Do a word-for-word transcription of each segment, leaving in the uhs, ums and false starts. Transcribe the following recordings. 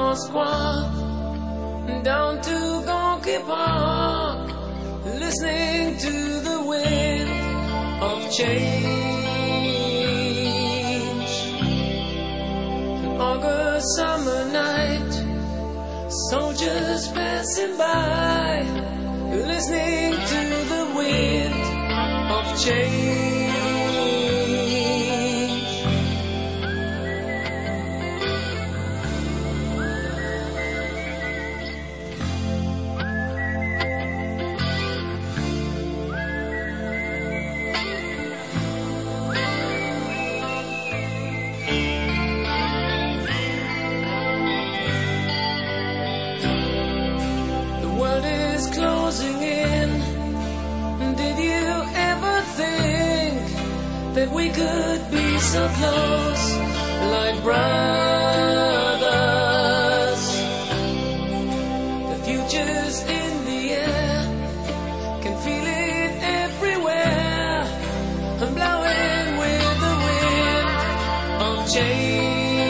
Moskwa, down to Gorky Park, listening to the wind of change. An August summer night, soldiers passing by, listening to the wind of change. Closing in. Did you ever think that we could be so close, like brothers? The future's in the air, can feel it everywhere, blowing with the wind of change.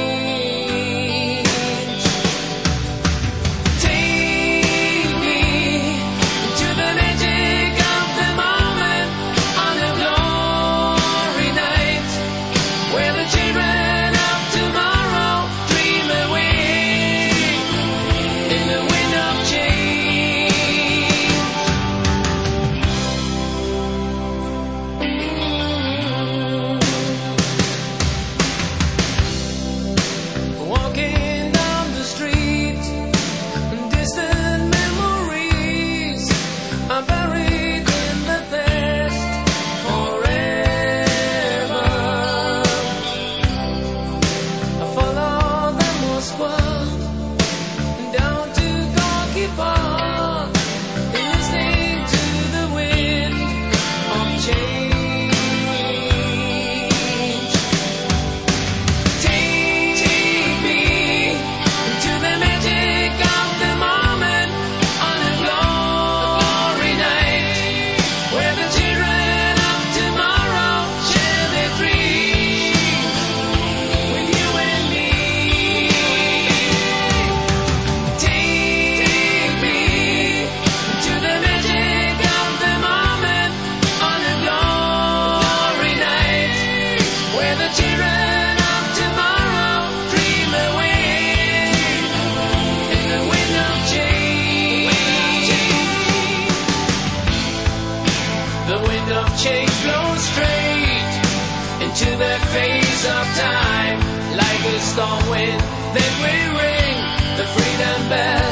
Change blows straight into that phase of time, like a storm wind. Then we ring the freedom bell.